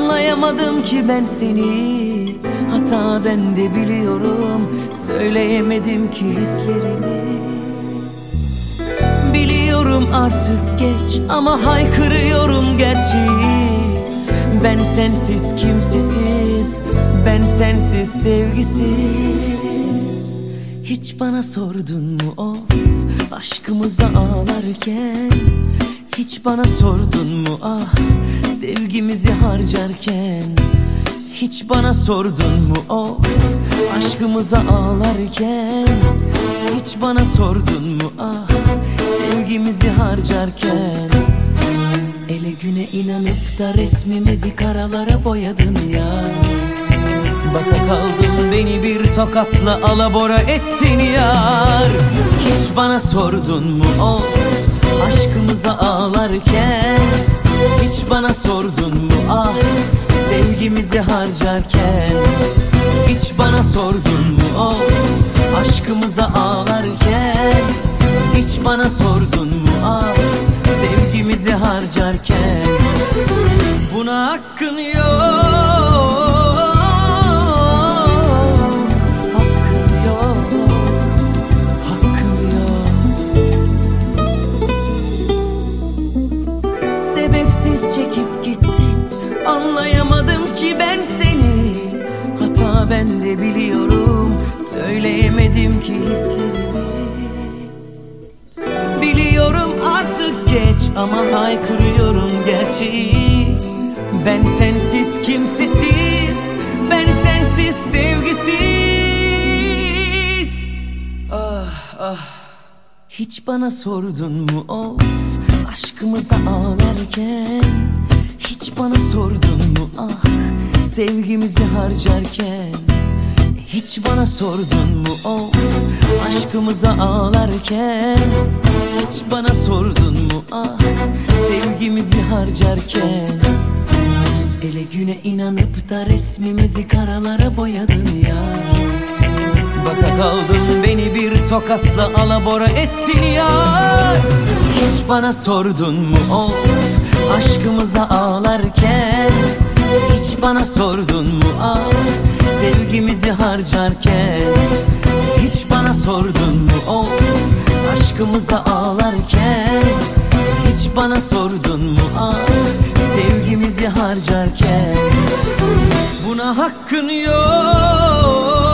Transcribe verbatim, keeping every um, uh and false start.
Anlayamadım ki ben seni, hata bende biliyorum. Söyleyemedim ki hislerimi. Biliyorum artık geç ama haykırıyorum gerçeği. Ben sensiz kimsesiz, ben sensiz sevgisiz. Hiç bana sordun mu of, aşkımıza ağlarken? Hiç bana sordun mu ah, sevgimizi harcarken? Hiç bana sordun mu of, aşkımıza ağlarken? Hiç bana sordun mu ah, sevgimizi harcarken? Ele güne inanıp da resmimizi karalara boyadın ya. Baka kaldım beni bir tokatla alabora ettin yar. Hiç bana sordun mu of, aşkımıza ağlarken? Hiç bana sordun mu ah, sevgimizi harcarken? Hiç bana sordun mu of, aşkımıza ağlarken? Hiç bana sordun mu ah, sevgimizi harcarken? Buna hakkın yok, hakkın yok, hakkın yok. Sebepsiz çekip gittin, anlayamadım ki ben seni. Hata bende biliyorum, söyleyemedim ki hislerimi. Biliyorum artık geç ama haykırıyorum gerçeği. Ben sensiz kimsesiz, ben sensiz sevgisiz. Ah ah. Hiç bana sordun mu of, aşkımıza ağlarken? Hiç bana sordun mu ah, sevgimizi harcarken? Hiç bana sordun mu of, aşkımıza ağlarken? Hiç bana sordun mu ah, sevgimizi harcarken? Ele güne inanıp da resmimizi karalara boyadın ya. Baka kaldım beni bir tokatla alabora ettin ya. Hiç bana sordun mu of, aşkımıza ağlarken? Hiç bana sordun mu ah, sevgimizi harcarken? Hiç bana sordun mu of, aşkımıza ağlarken? Hiç bana sordun mu ah, sevgimizi harcarken? Buna hakkın yok.